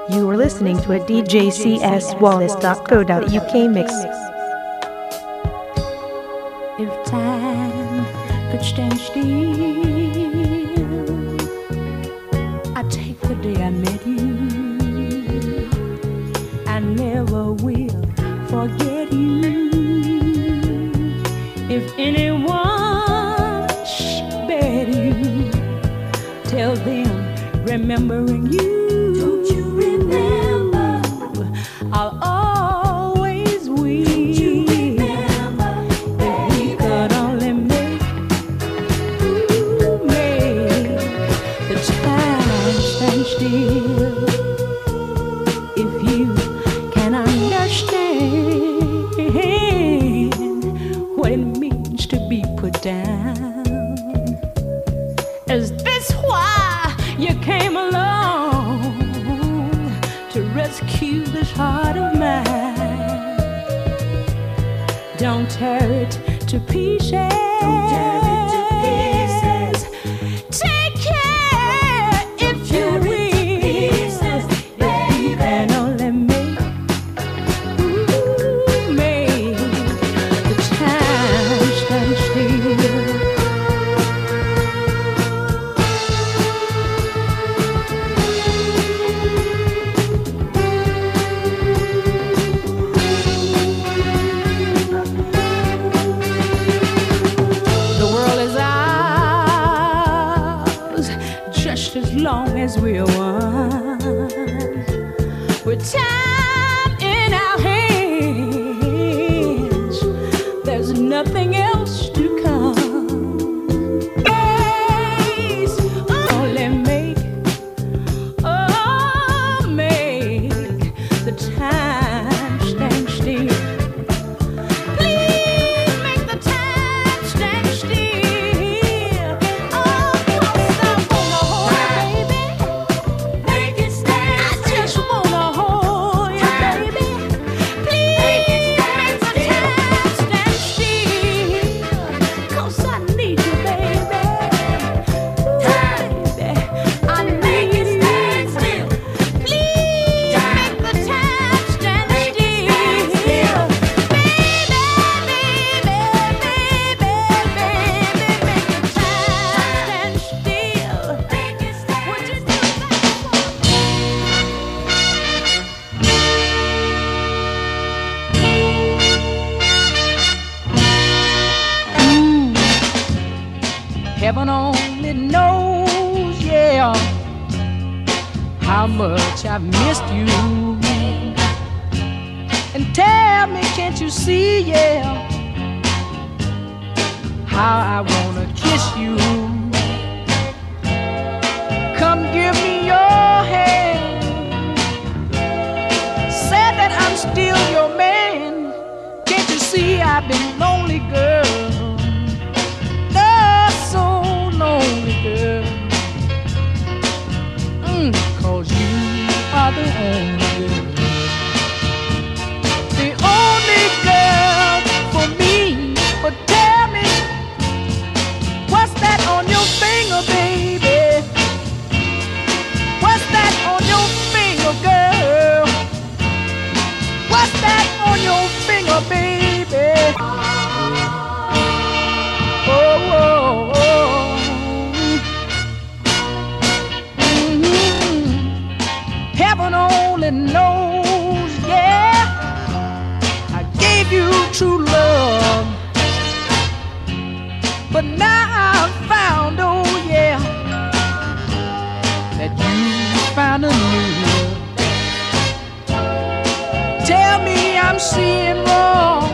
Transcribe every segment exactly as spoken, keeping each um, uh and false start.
You are listening to a D J C S Wallace dot co dot U K mix. If time could stand still, I'd take the day I met you. I never will forget you. If anyone spared you, tell them remembering you. Don't you remember? I'll always wish. Still, if you can understand what it means to be put down, is this why you came along to rescue this heart of mine? Don't tear it to pieces. Don't tear it to pieces. Take care if you will. As long as we're one, with time in our hands, there's nothing else to come. Please only make, oh, make the time stand still. Please make the time stand still. Heaven only knows, yeah, how much I've missed you. And tell me, can't you see, yeah, how I wanna kiss you? Come give me your hand. Said that I'm still your man. Can't you see I've been lonely, girl? Girl. Mm, cause you are the only girl, the only girl for me. But tell me, what's that on your finger, baby? What's that on your finger, girl? What's that on your finger, baby? Oh, oh, oh. Heaven only knows, yeah, I gave you true love, but now I've found, oh yeah, that you found a new love. Tell me I'm seeing wrong.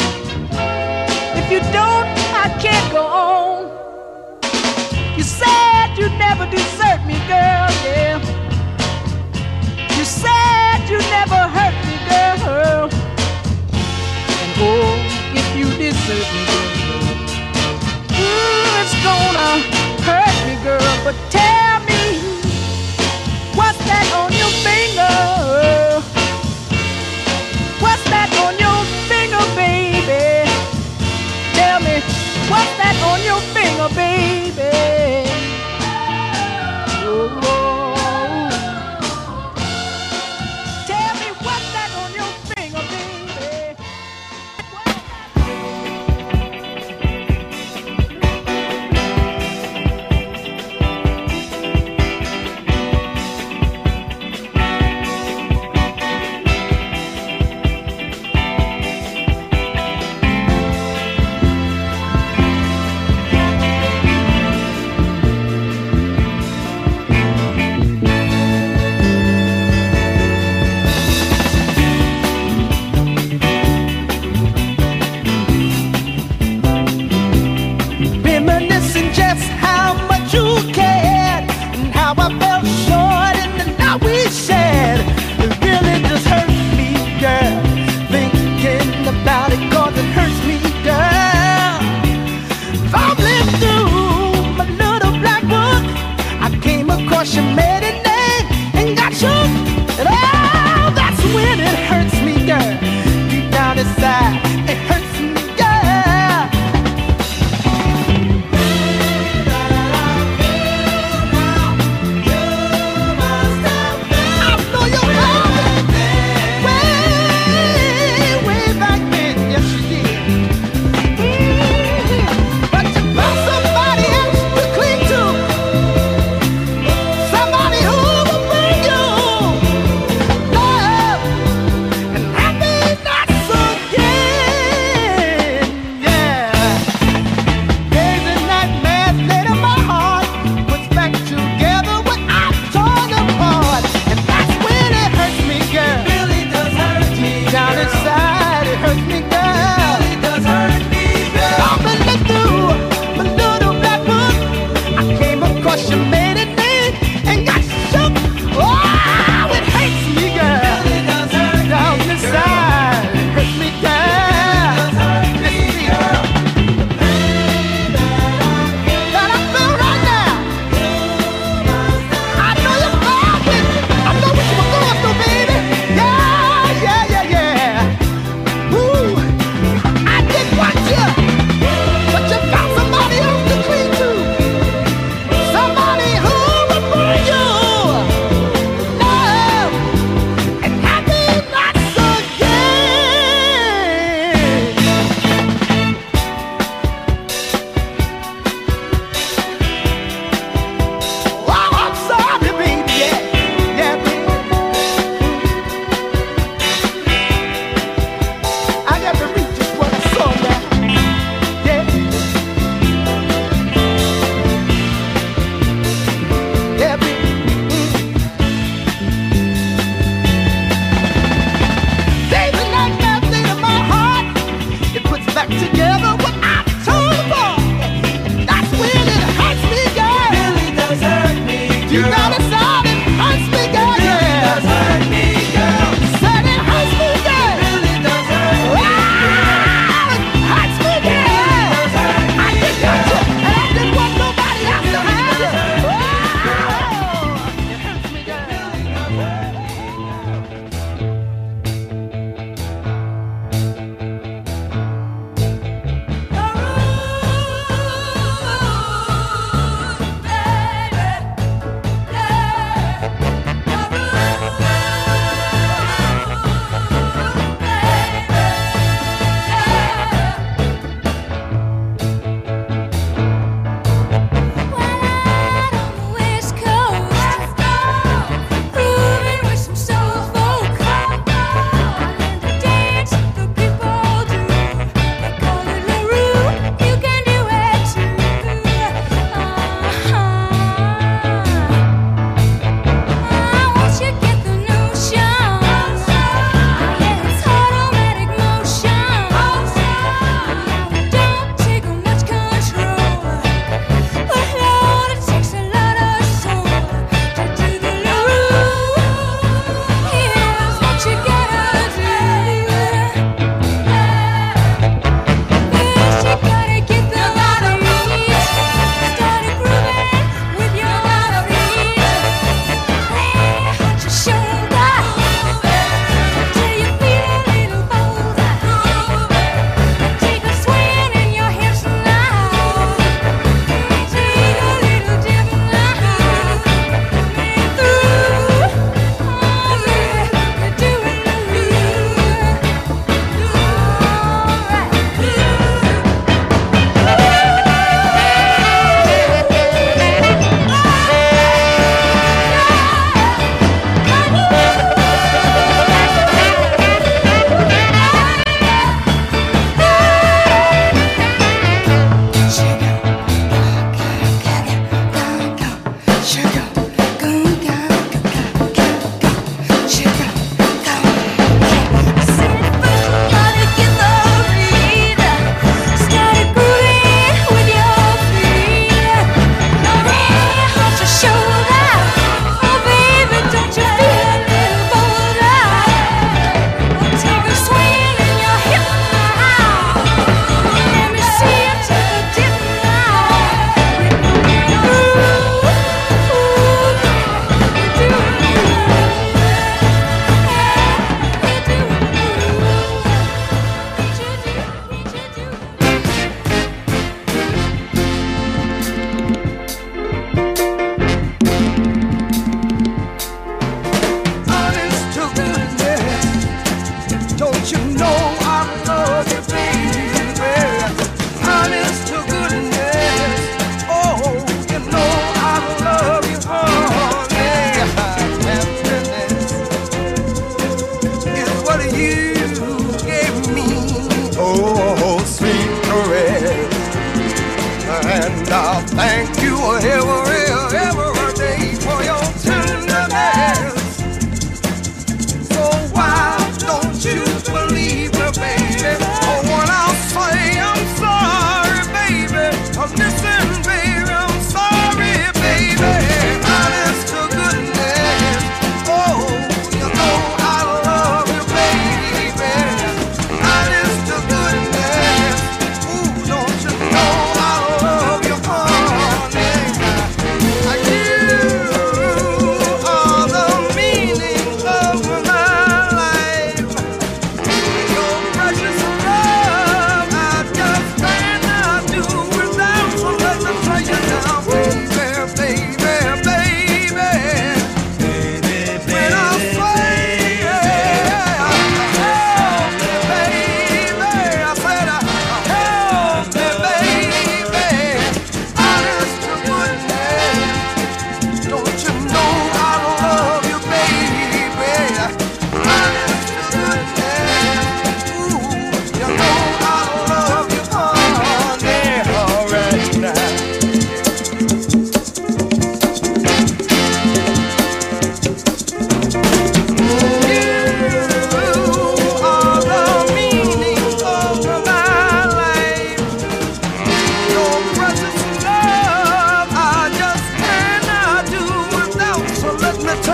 If you don't, I can't go on. You said you'd never desert me, girl, yeah. You said you never hurt me, girl. And oh, if you desert me, girl, ooh,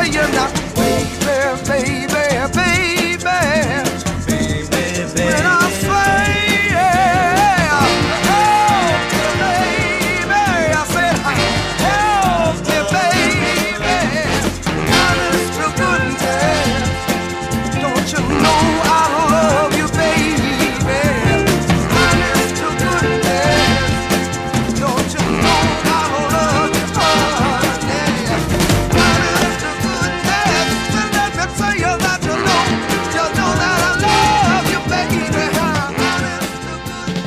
say you now, baby, baby, baby, baby, baby. When I say yeah, help me, baby, I said help me, baby. Honest to goodness, don't you know I love you, baby? Honest to goodness, don't you know I love you, honey? Honest to goodness, then let me tell you that you know, you know that I love you, baby. Honest to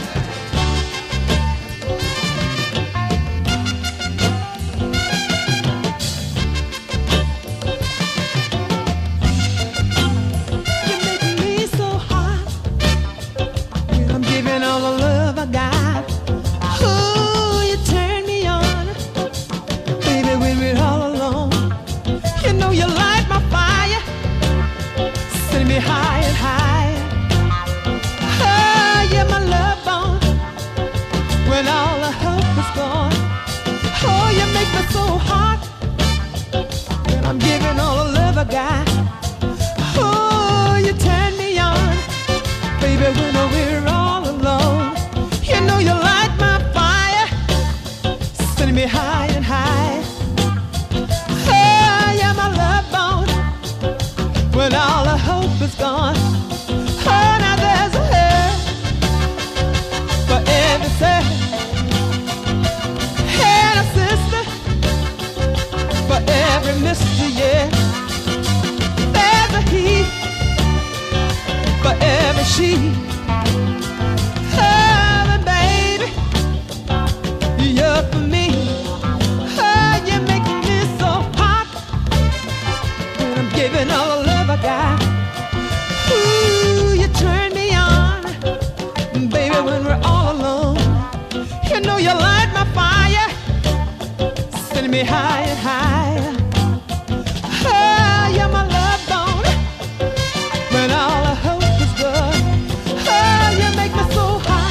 You make me so hot when I'm giving all the love I got. Ooh, you turn me on, baby, when we're all alone. You know you light my fire, send me high and high. Oh, you're my love bone when all the hope is gone. Oh, you make me so hot when I'm giving all the love I got. Oh, you turn me on, baby, when we're all alone. You know you light my fire, sending me high and high. Oh, you're my love bone when all the hope is gone. Oh, now there's a hurt for every sad, and a sister for every mystery, yeah. There's a he for every she. Oh, and baby, you're for me. Oh, you make me so hot when I'm giving all the love I got. Ooh, you turn me on, baby, when we're all alone. You know you light my fire, sending me high and high. Oh, you're my love bone when all the hope is gone. Oh, you make me so hot.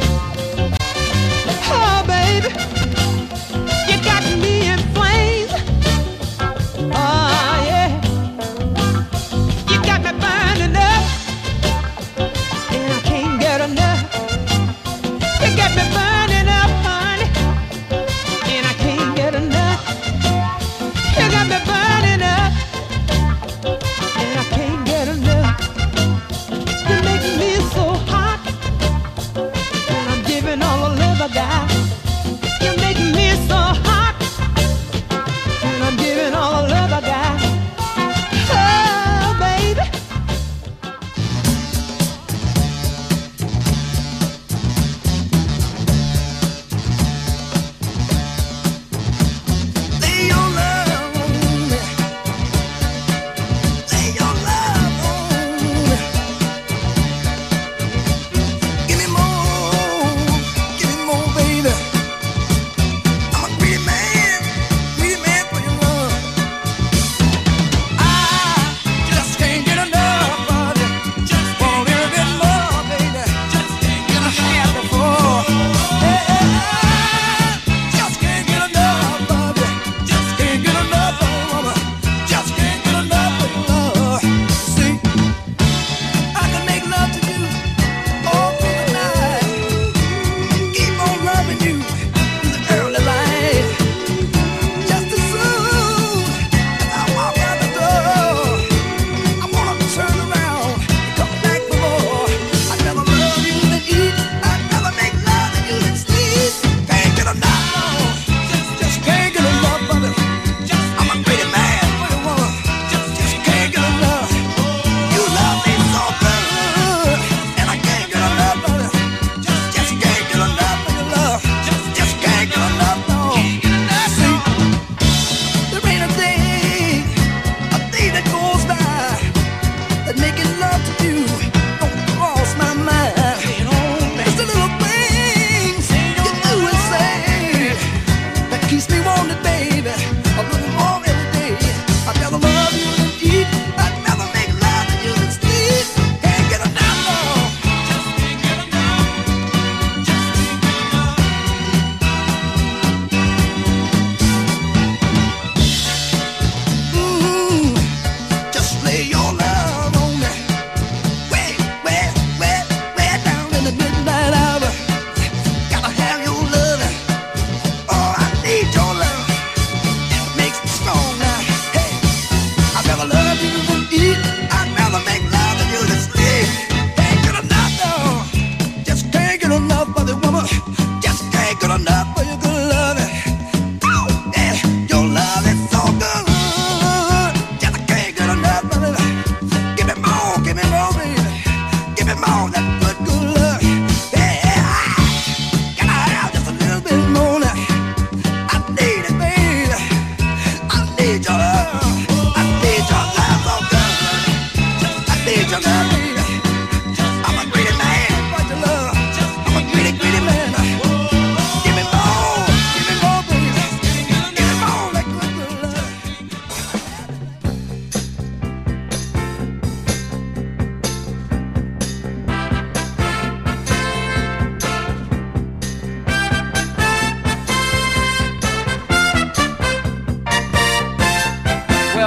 Oh, baby, you got me in flames. Oh, yeah, you got me burning up, and I can't get enough. You got me burning up, honey, and I can't get enough.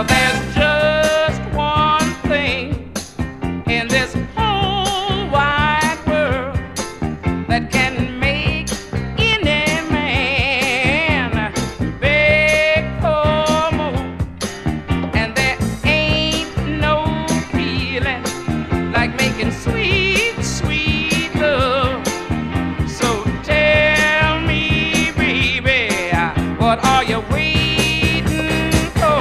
Well, there's just one thing in this whole wide world that can make any man beg for more. And there ain't no feeling like making sweet, sweet love. So tell me, baby, what are you waiting for?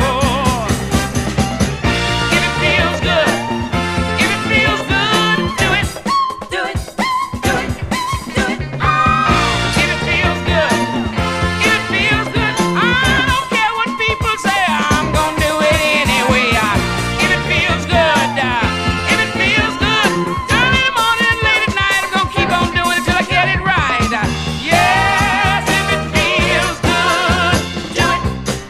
If it feels good, if it feels good, do it. Do it, do it, do it. If it feels good, if it feels good, I don't care what people say, I'm gonna do it anyway. If it feels good, if it feels good, early morning, late at night, I'm gonna keep on doing it till I get it right. Yes, if it feels good, do it.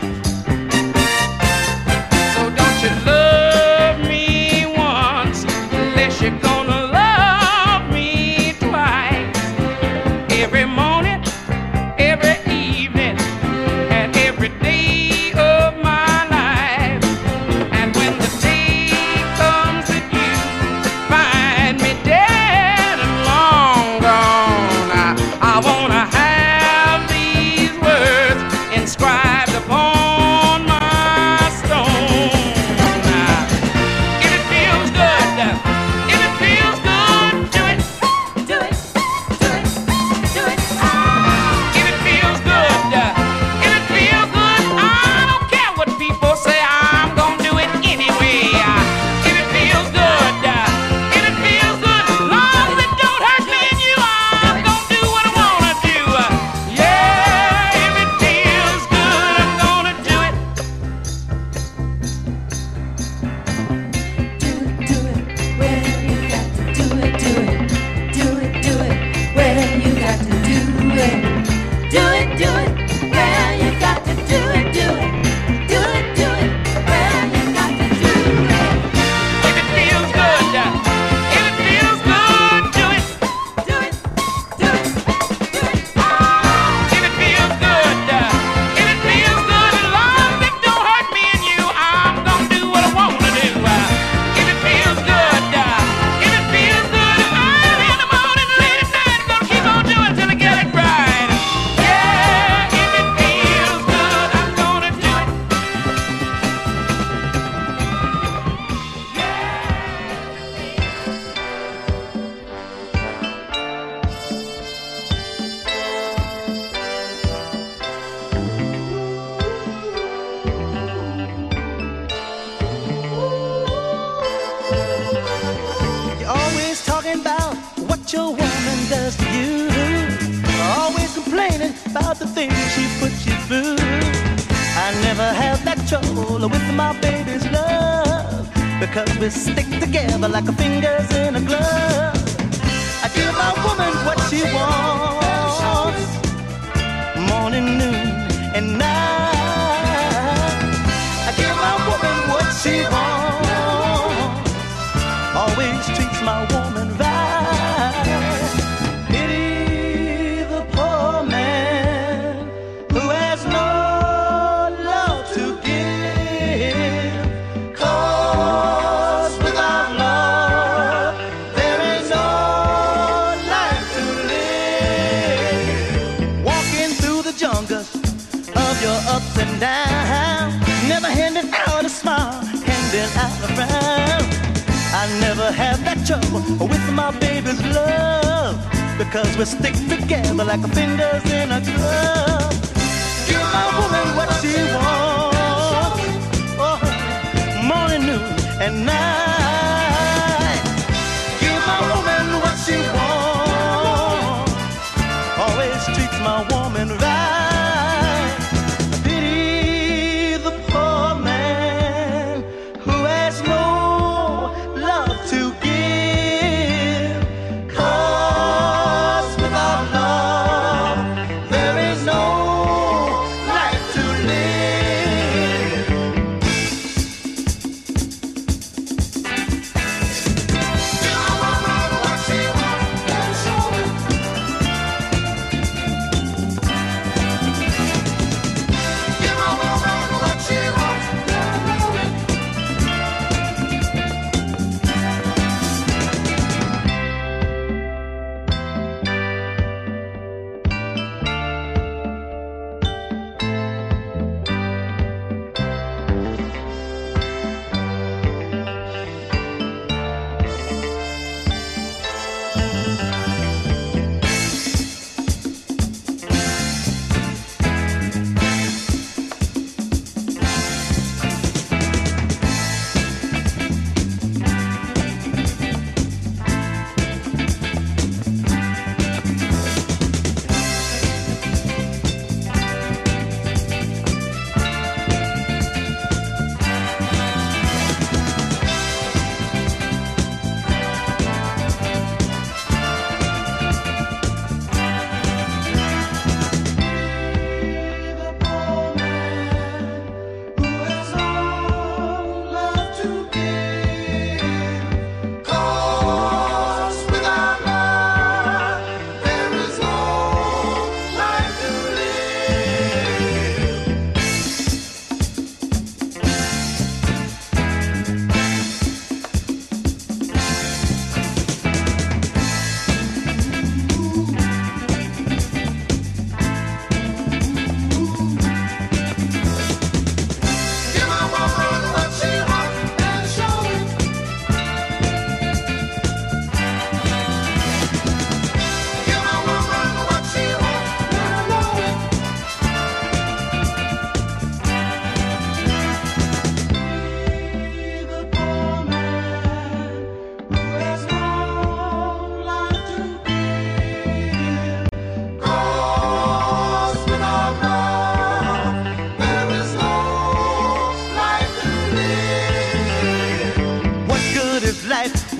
So don't you love me once, unless you're gonna love me twice. Every morning, every evening, and every day of my life. And when the day comes that you find me dead and long gone, I, I wanna have these words inscribed upon my stone. If it feels good, if it feels good, do it. Do it, do it, do it. If it feels good, if it feels good, I don't care what people say, I'm gonna do it anyway. If it feels good, if it feels good, long as it don't hurt me and you, I'm gonna do what I wanna do. Yeah, if it feels good, I'm gonna do it. Do it when you got to do it, do it, do it, do it when you got to do it, do it, do it when you got to do it, do it, do it, do it when you got to do it, If it feels good, if it feels good, do it. do it, do it, do it. If it feels good, if it feels good, as long as it don't hurt me and you, I'm gonna do what I wanna do. If it feels good, if it feels good, early in the morning, late at night, gonna keep on doing till I get it right. Yeah, if it feels good, I'm gonna do it. You're always talking about what your woman does to you. Always complaining about the things she puts you through. I never have that trouble with my baby's love, because we stick together like our fingers in a glove. I give my woman what she wants, morning, noon, and night. I give my woman what she wants, always treats my woman right. Pity the poor man who has no love to give, 'cause without love there is no life to live. Walking through the jungle of your ups and downs, never handing out a smile, handing out a frown. I never have that trouble with my baby's love, because we stick together like our fingers in a glove. Give my woman what she wants, oh, morning, noon, and night. Give my woman what she wants, always treats my woman right. Pity the poor man who has no love to give, 'cause without love there is no life to live.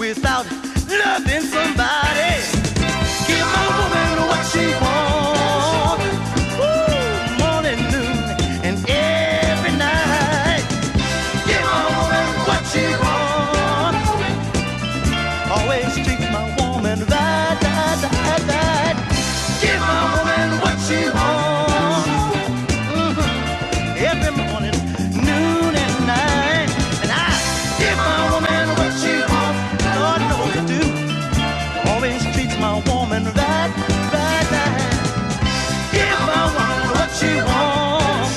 without loving somebody. Give my woman what she wants, ooh, morning, noon, and every night. Give my woman what she wants. Always treat my woman right, right, right, right. Give my woman what she wants, mm-hmm. every morning, noon, and night. And I give my woman what she wants. Lord knows I do. Always treats my woman right, right, right. Give my woman what she wants.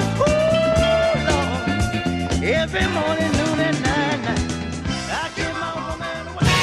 Ooh, Lord. Every morning, noon, and night, night. I give my woman what she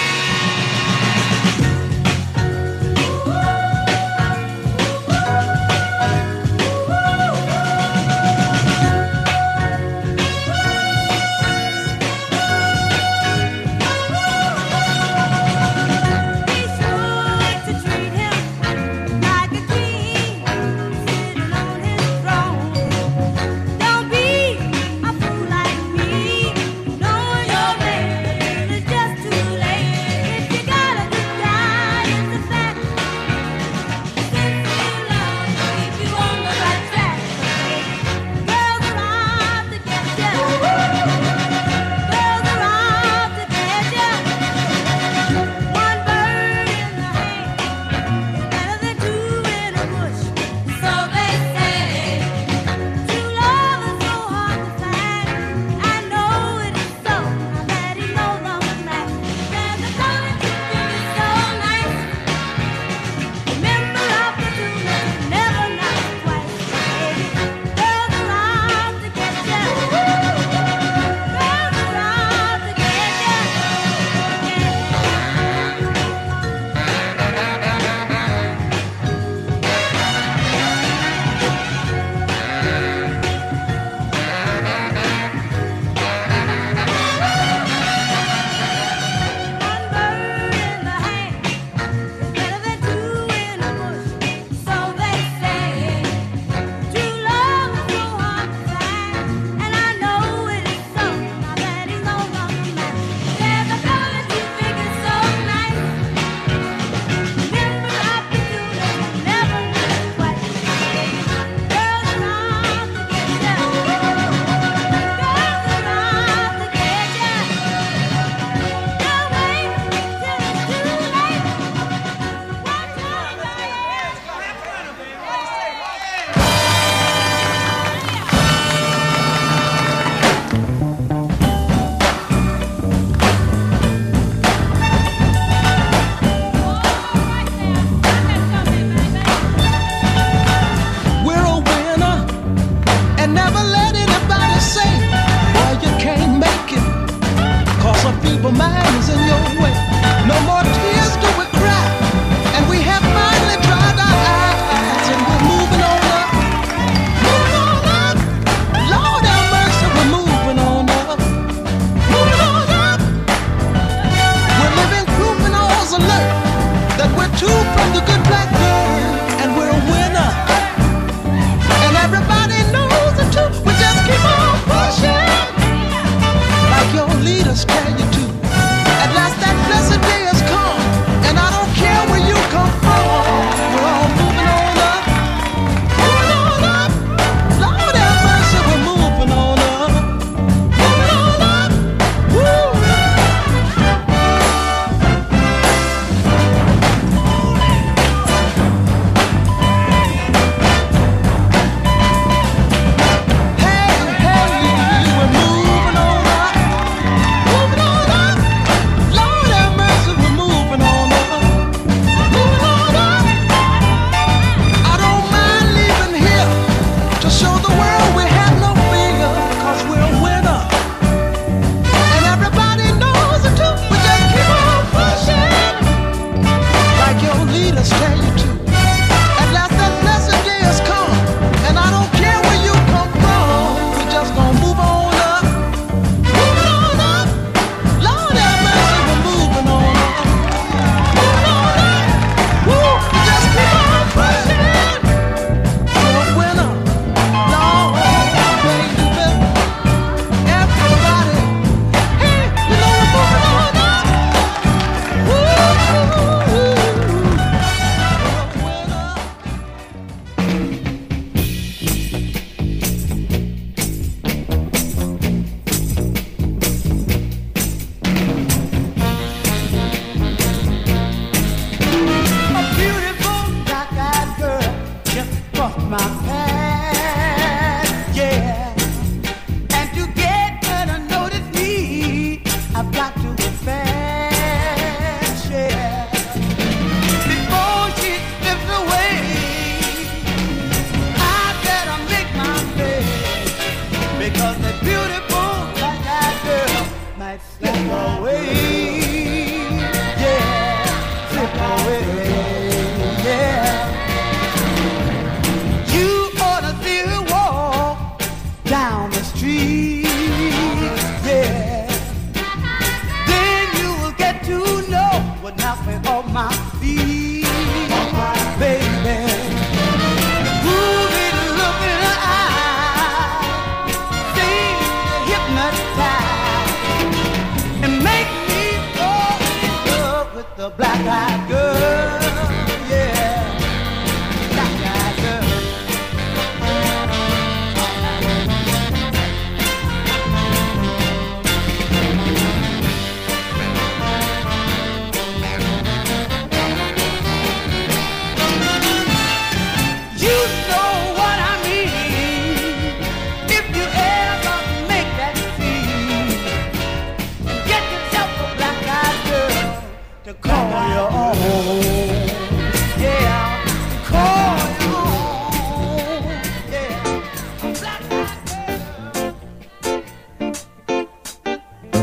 leaders tell you to. At last that blessed day has come.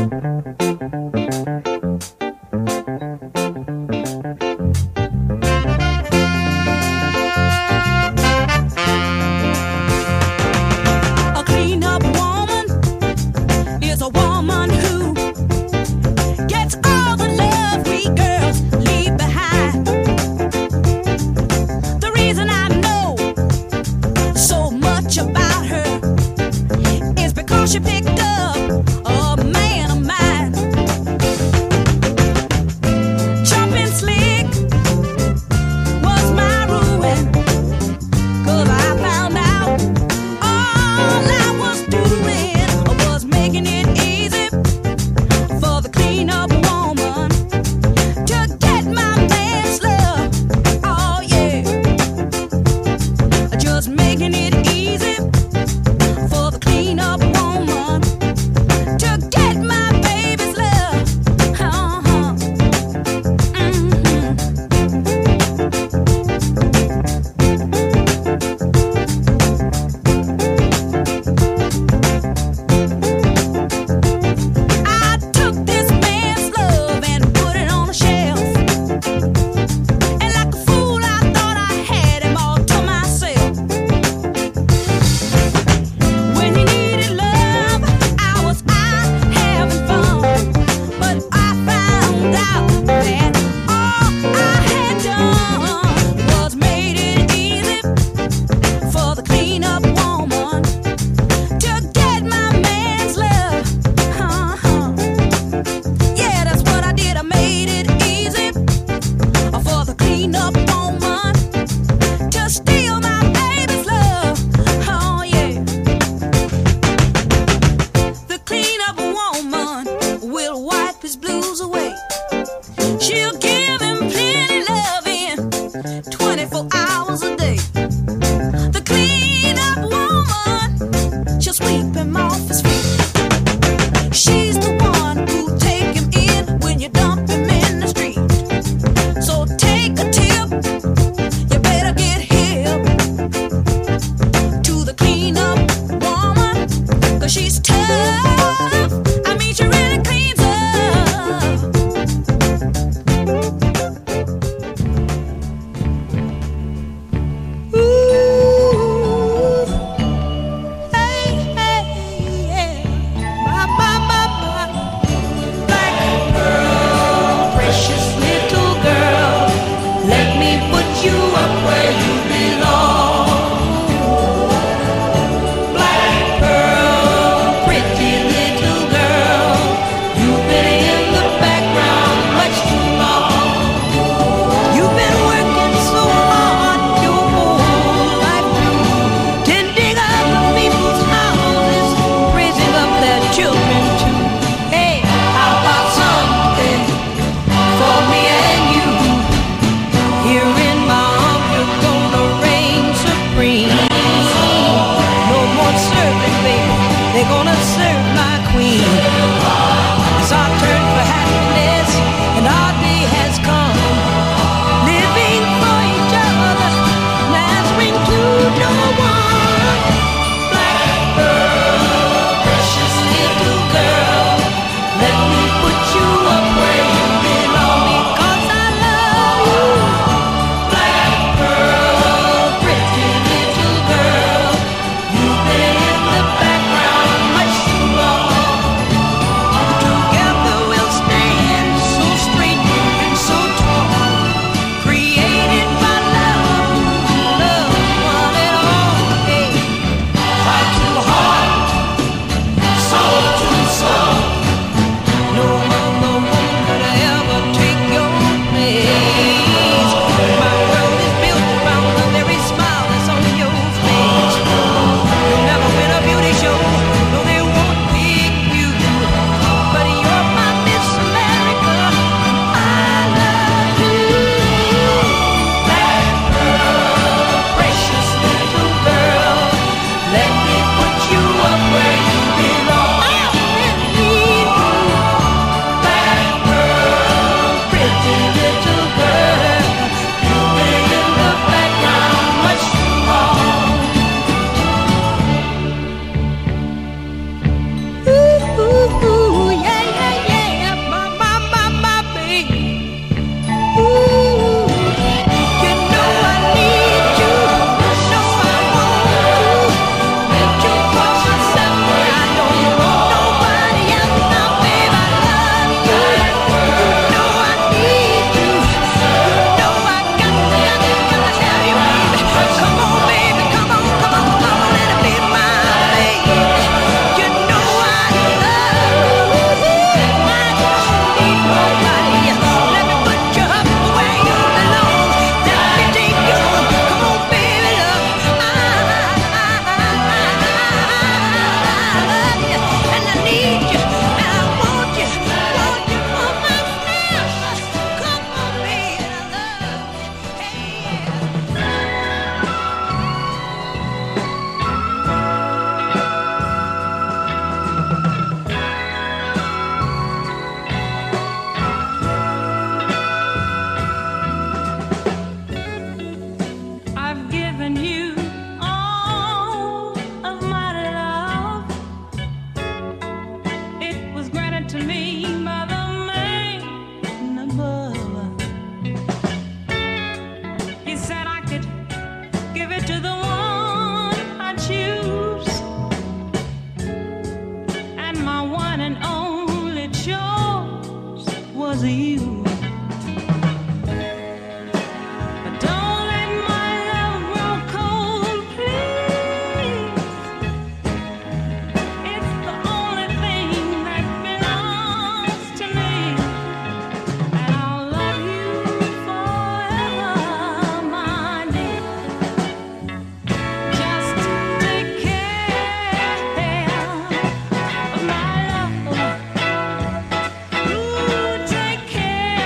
A clean-up woman is a woman who gets all the love we girls leave behind. The reason I know so much about her is because she picked up a man of mine. to me by the man above. He said I could give it to the one I choose, and my one and only choice was you. Take care.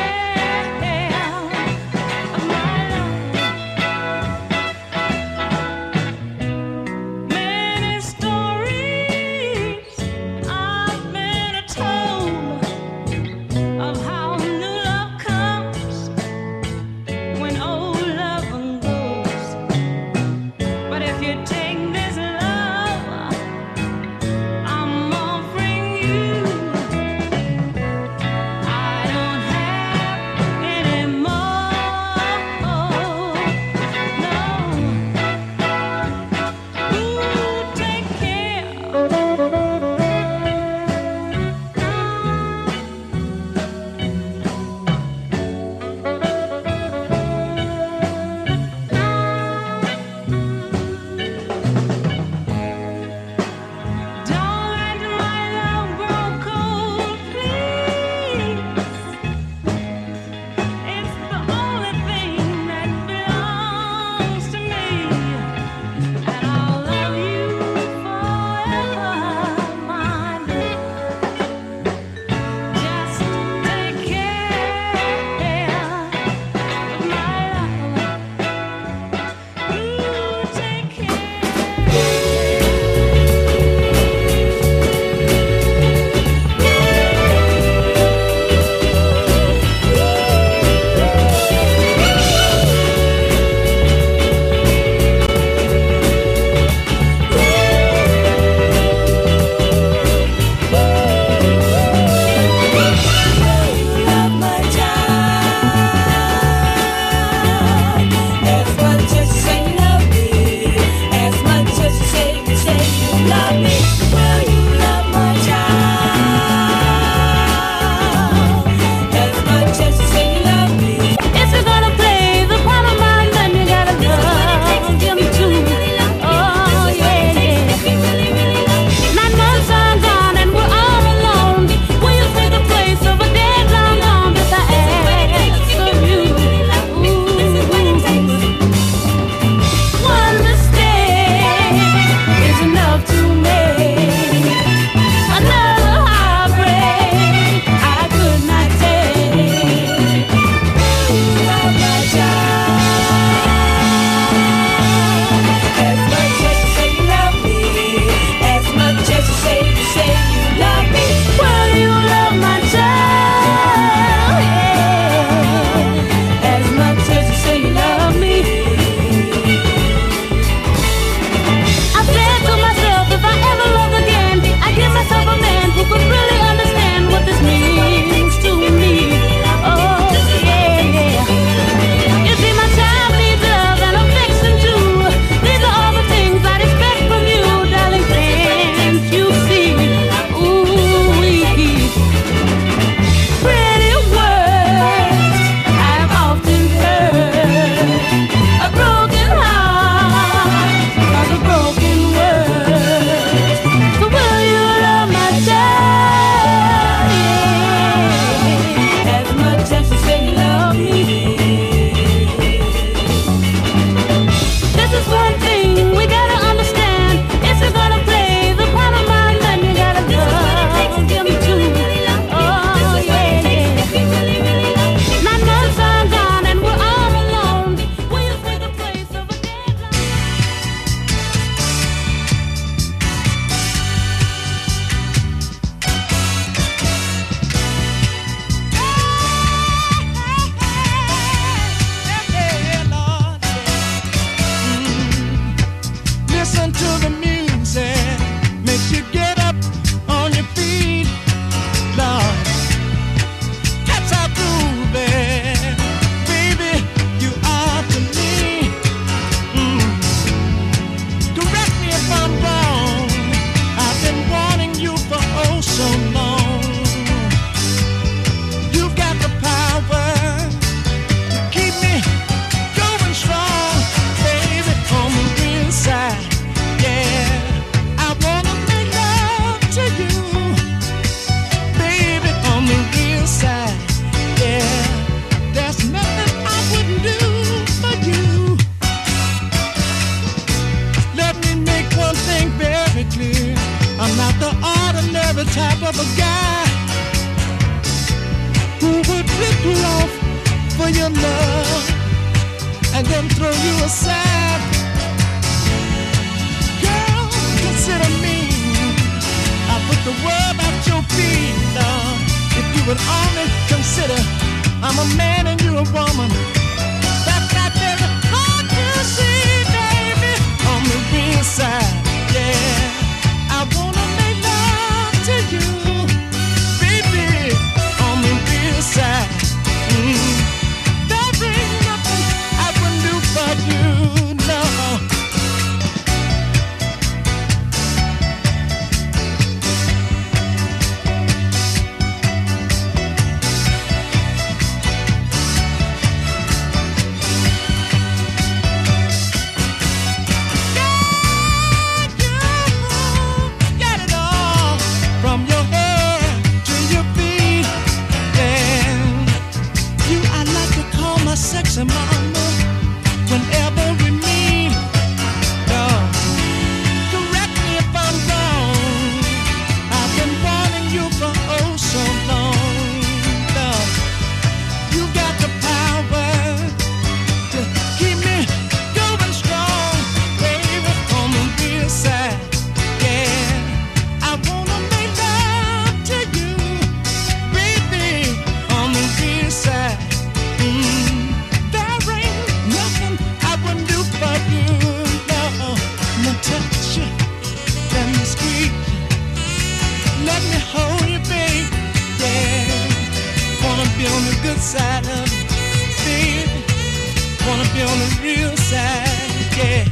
for your love and then throw you aside. Girl, consider me. I put the world at your feet, Lord. If you would only consider I'm a man and you're a woman. That's not very hard to see, baby. On the real side, yeah. I wanna make love to you, baby. On the real side, mm. There ain't nothing I wouldn't do for you, no. Sexy mama, whenever we meet, uh, correct me if I'm wrong. I've been wanting you for oh so long. Uh, you got the power to keep me going strong, baby, on the real side. Yeah, I wanna make love to you, baby, on the real side. Mm. Touch you, let me squeeze you, let me hold you, baby, yeah. Wanna be on the good side of it, baby. Wanna be on the real side, yeah.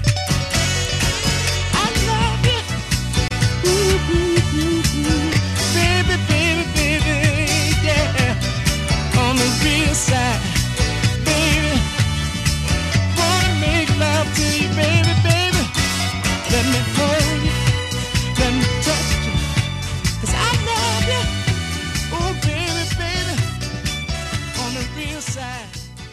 I love you, ooh, ooh, ooh, ooh. Baby, baby, baby, yeah. On the real side, baby. Wanna make love to you, baby, baby. Let me hold you, let me touch you, 'cause I love you, oh baby, baby, on the real side.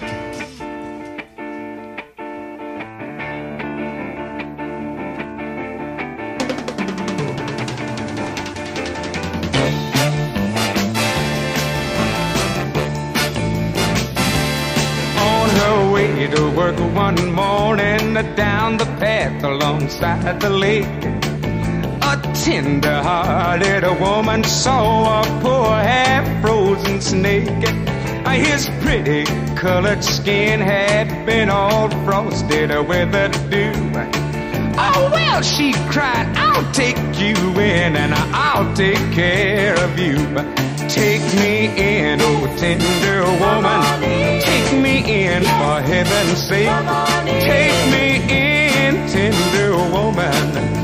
On her way to work one morning, down the path alongside the lake, a tender-hearted woman saw a poor half-frozen snake. His pretty colored skin had been all frosted with the dew. Oh, well, she cried, I'll take you in and I'll take care of you. Take me in, oh tender woman, take me in for heaven's sake. Take me in, tender woman,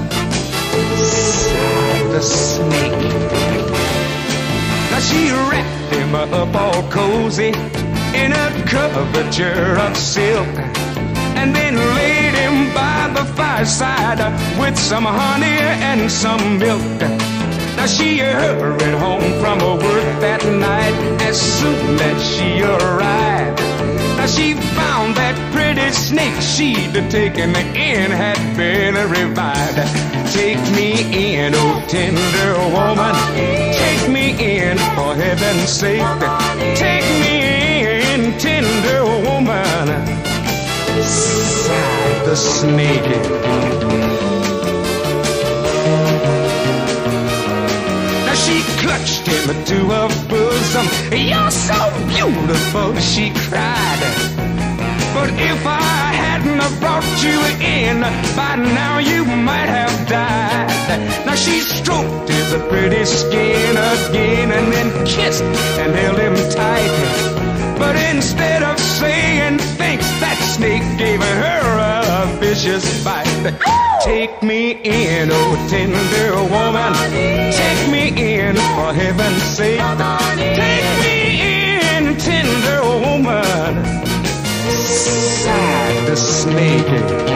sighed the snake. Now she wrapped him up all cozy in a coverture of silk, and then laid him by the fireside with some honey and some milk. Now she hurried home from her work that night as soon as she arrived. Now she found that pretty snake she'd taken in had been revived. Take me in, oh tender woman, take me in for heaven's sake. Take me in, tender woman, sighed the snake. She clutched him to her bosom. You're so beautiful, she cried. But if I hadn't have brought you in, by now you might have died. Now she stroked his pretty skin again and then kissed and held him tight. But instead of saying thanks, that snake gave her a vicious bite. Take me in, oh tender woman, take me in for heaven's sake. Take me in, tender woman, sighed the snake.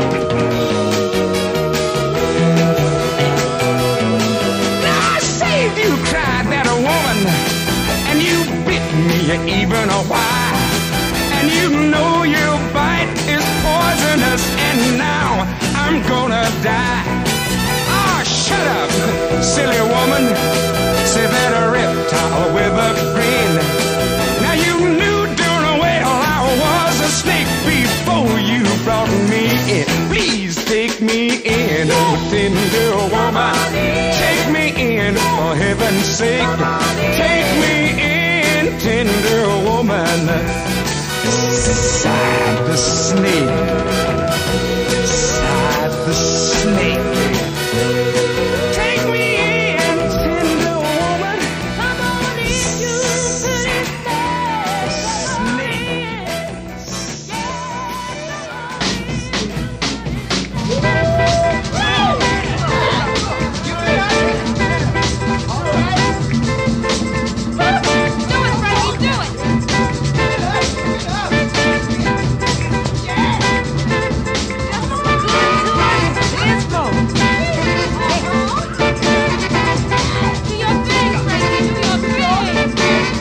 Now I saved you, cried that woman, and you bit me even a while. And you know your bite is poisonous, and now I'm gonna die. Ah, shut up, silly woman, said that reptile with a grin. Now you knew darn well I Side the snake, side the snake. Take me in, tender woman. Come on in, you pretty Do your thing, Frankie. Do your thing.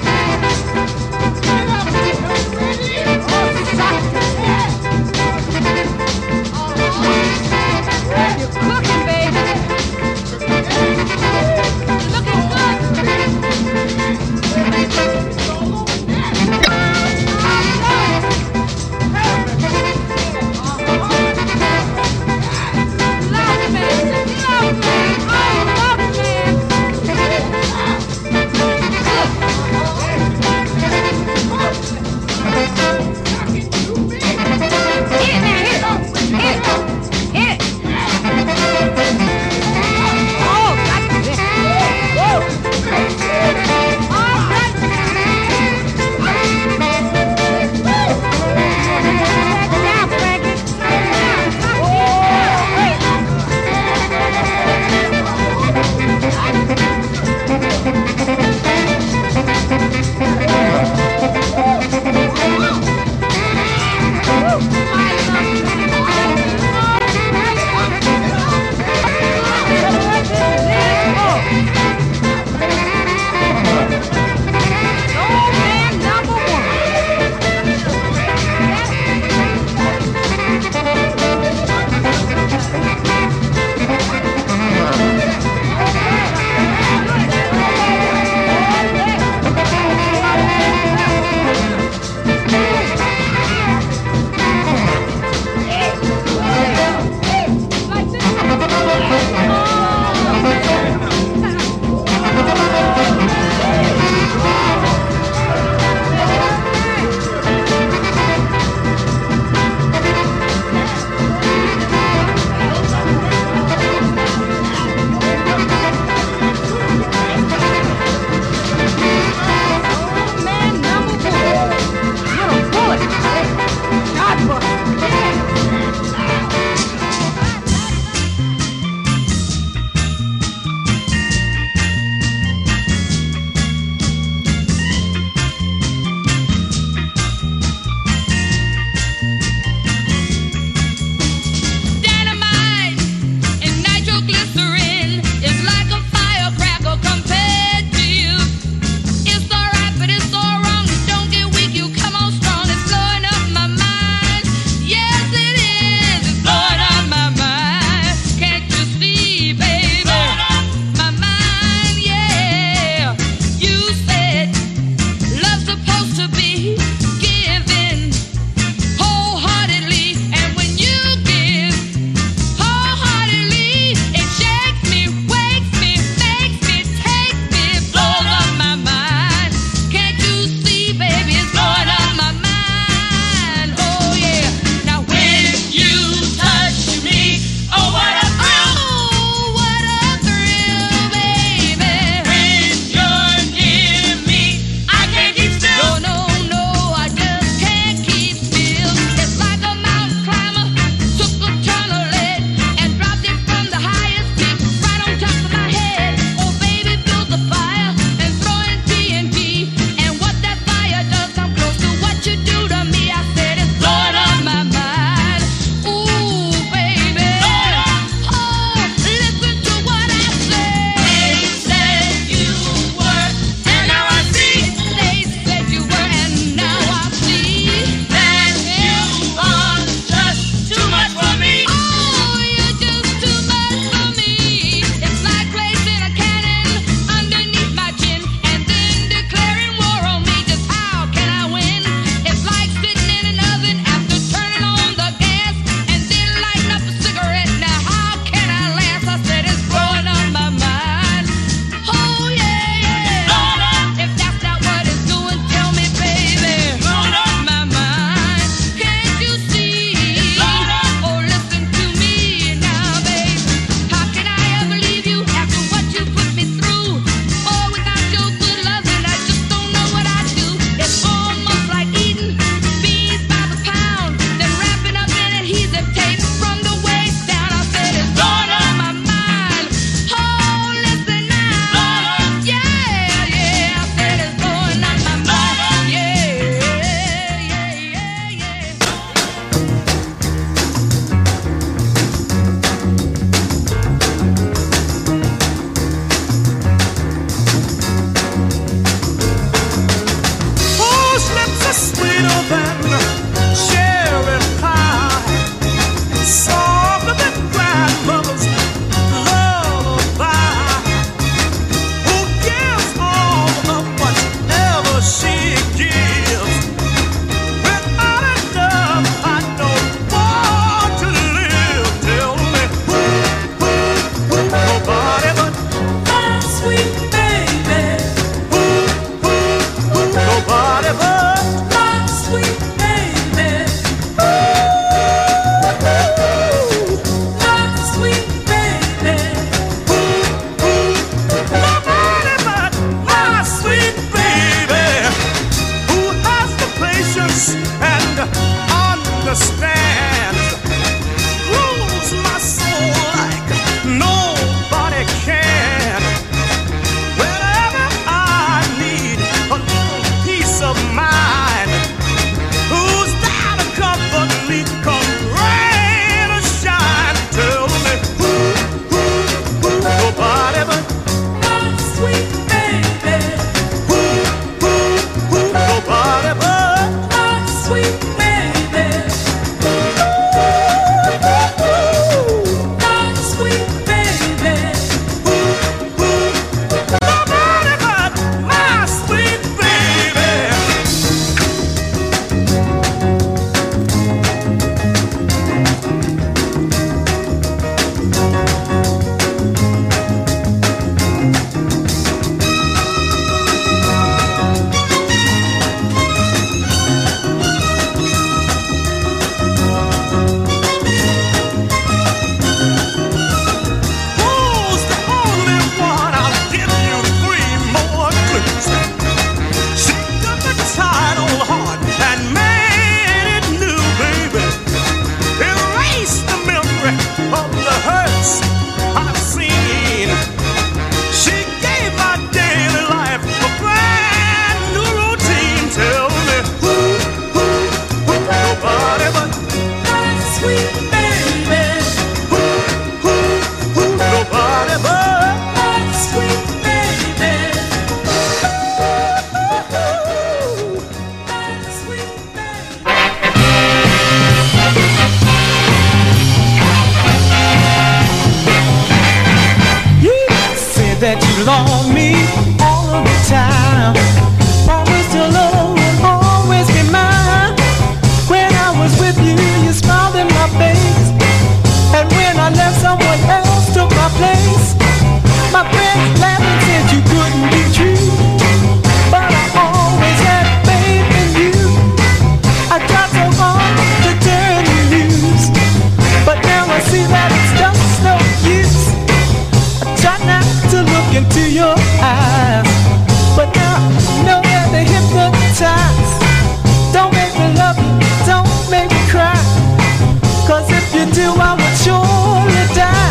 on me all of the time. Promise your love will always be mine. When I was with you, you smiled in my face, and when I left, someone else took my place. My friends laughed and said you couldn't be true, but I always had faith in you. I tried so hard to turn you loose, but now I see that it's just no use. I try not to look into your eyes, but now I know that they hypnotize. Don't make me love you, don't make me cry, 'cause if you do, I would surely die.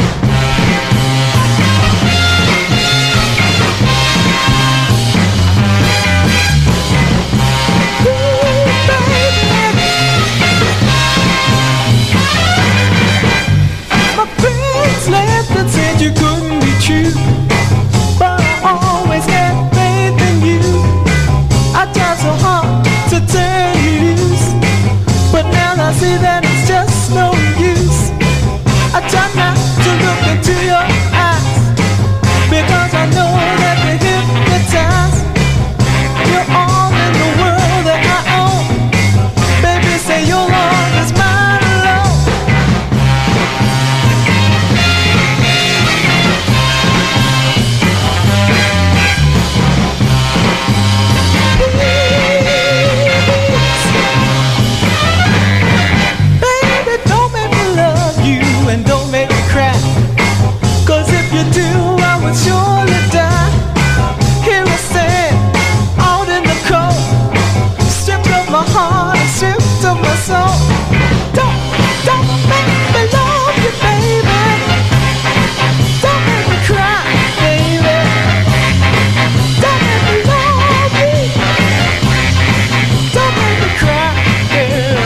That said you couldn't be true, but I always had faith in you. I tried so hard to turn you loose, but now I see that it's just no use. I try not to look into your eyes, because I know that they hypnotize. You're all in the world that I own. Baby, say your love is mine alone. And don't make me cry, 'cause if you do, I would surely die. Here I stand, out in the cold, stripped of my heart and stripped of my soul. Don't, don't make me love you, baby. Don't make me cry, baby. Don't make me love you. Don't make me cry, girl.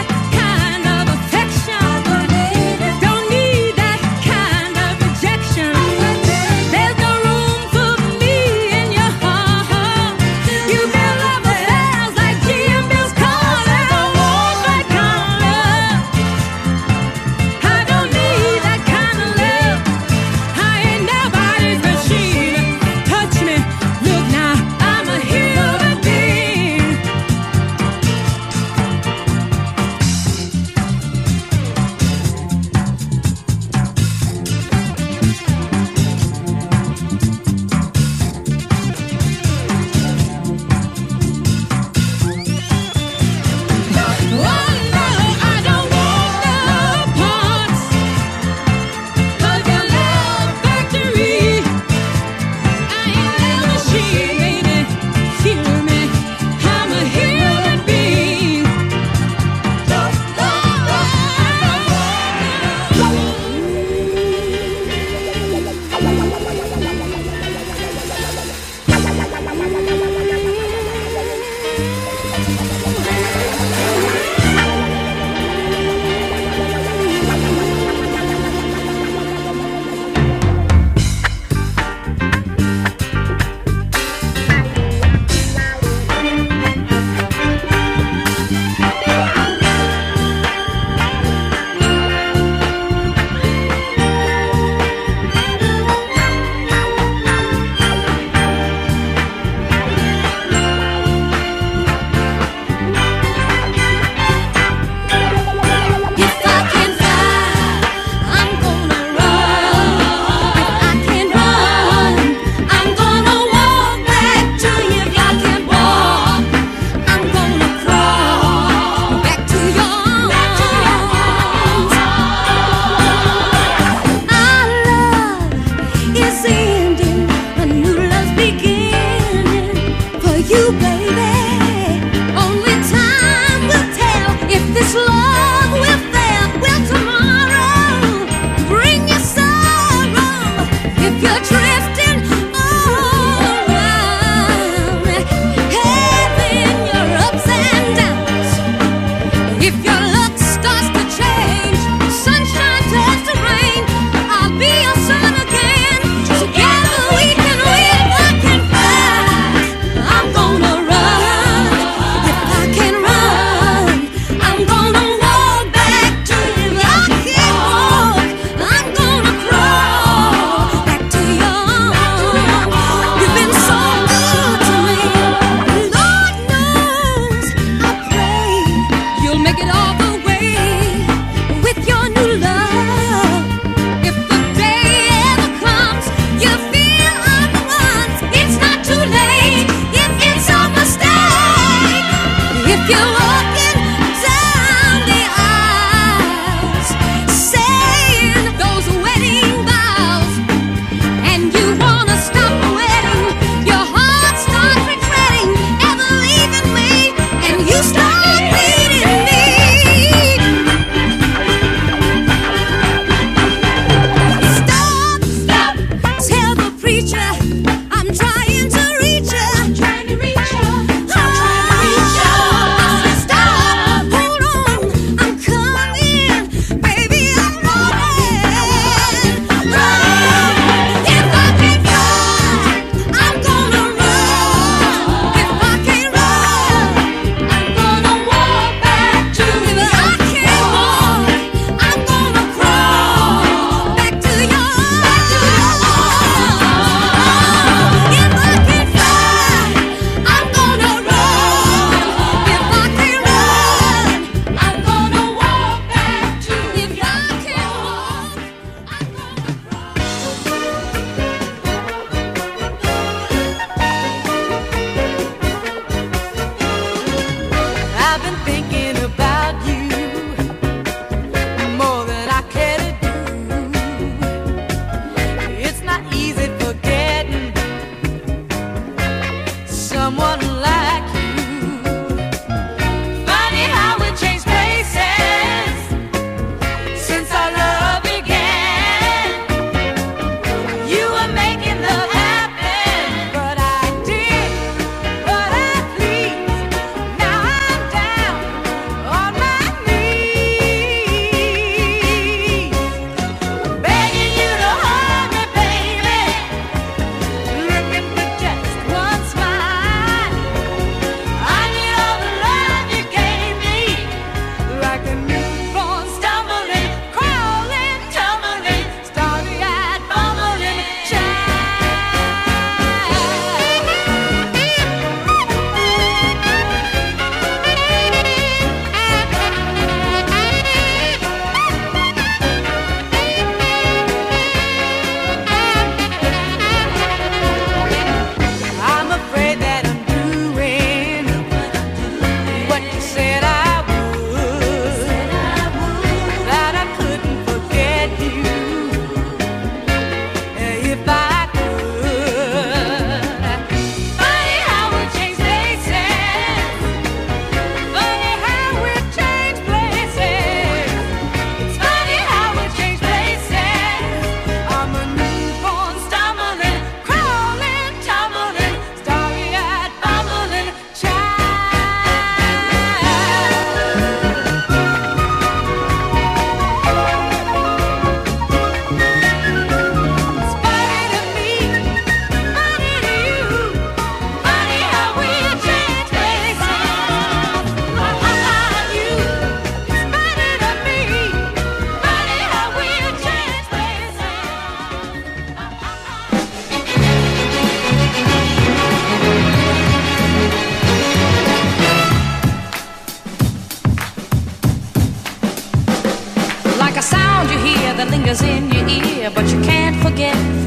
Affection.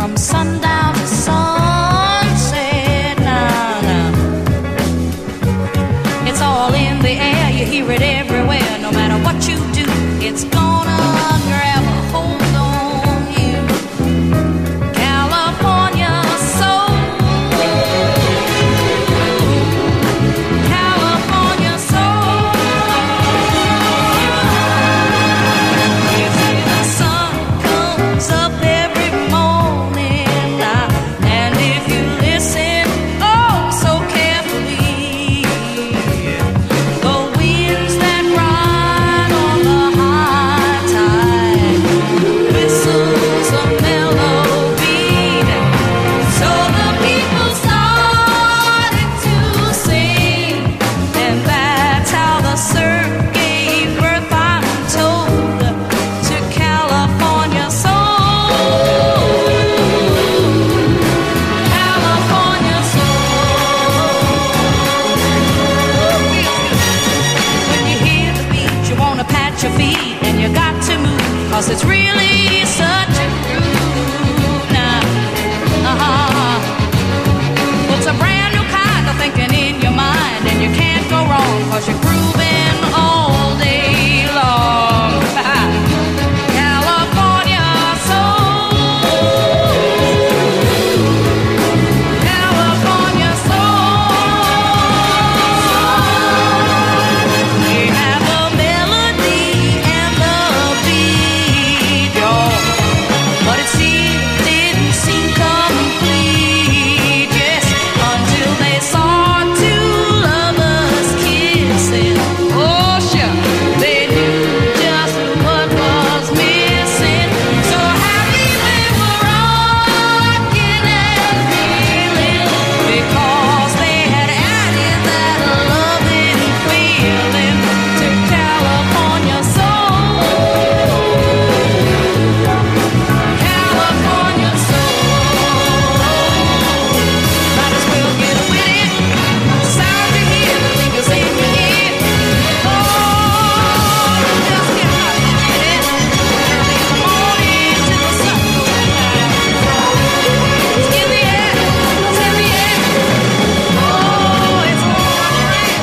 from sundown to sunset. Now, now, it's all in the air. You hear it everywhere. No matter what you do, it's gonna grab a hold on you. California soul. California soul. You see the sun comes up every morning now, and if you listen oh so carefully, the winds that ride on the high tide whistles a melody. So the people started to sing, and that's how the surf gave birth, I'm told, to California soul. California soul. When you hear the beat, you wanna pat your feet, and you got to move, 'cause it's really such a groove now. Uh-huh. Puts a brand new kind of thinking in your mind, and you can't go wrong, 'cause you're grooving all day long. California soul. California soul. We have a melody and the beat, y'all, but it still didn't seem complete, yes, until they saw two lovers kissing. Oh, sure, they knew just what was missing. So happy they were rocking and feeling, because they had added that loving feeling to California soul. California soul. Might as well get with it. Sound you hear, the fingers in your ear. Oh, just get right with it. Early in the morning till the sun goes down. It's in the air, it's in the air. Oh, it's gonna rain.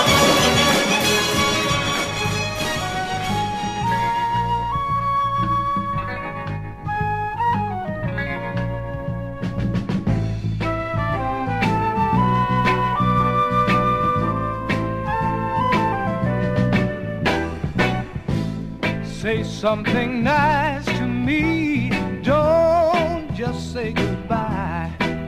Say something nice to me. Don't just say goodbye.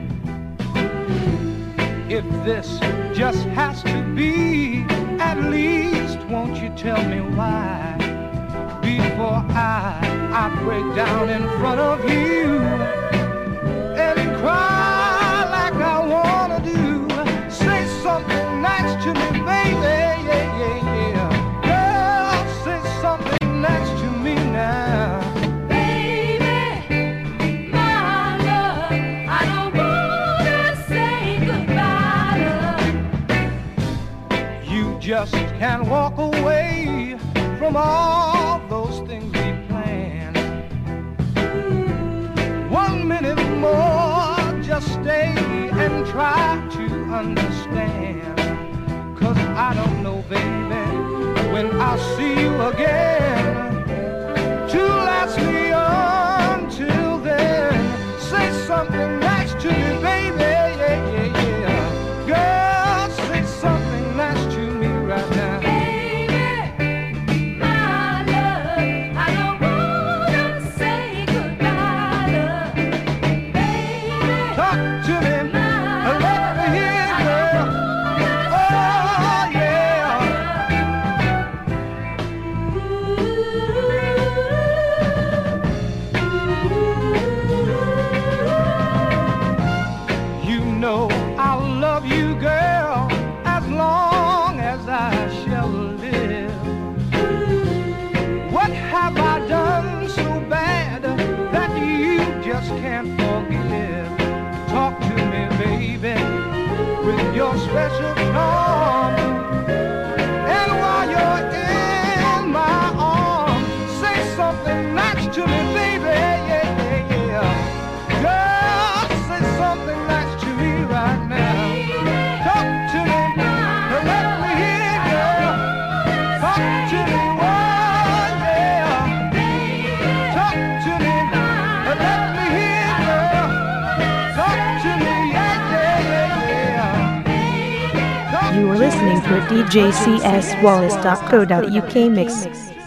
If this just has to be, at least won't you tell me why? Before I, I break down in front of you and cry like I wanna do. Say something nice to me, baby. Yeah, yeah, yeah. Girl, say something nice to me now. Baby, my love, I don't wanna say goodbye, love. You just can't walk away from all those things we planned. One minute more, just stay and try to understand. 'Cause I don't know, baby, when I'll see you again. To last me until then, say something nice to me, baby. Yeah, yeah, yeah. Girl, say something nice to me right now. Baby, my love, I don't wanna say goodbye, love. Baby, Talk to me, let me hear, girl. Oh, yeah. You know I'll love you, girl, as long as I shall live. What have I done so bad that you just can't forgive? Talk to me, baby, with your special charm. And while you're in my arms, say something nice to me, baby. Yeah, yeah, yeah. Girl, listening to a D J C S Wallace dot co dot U K mix.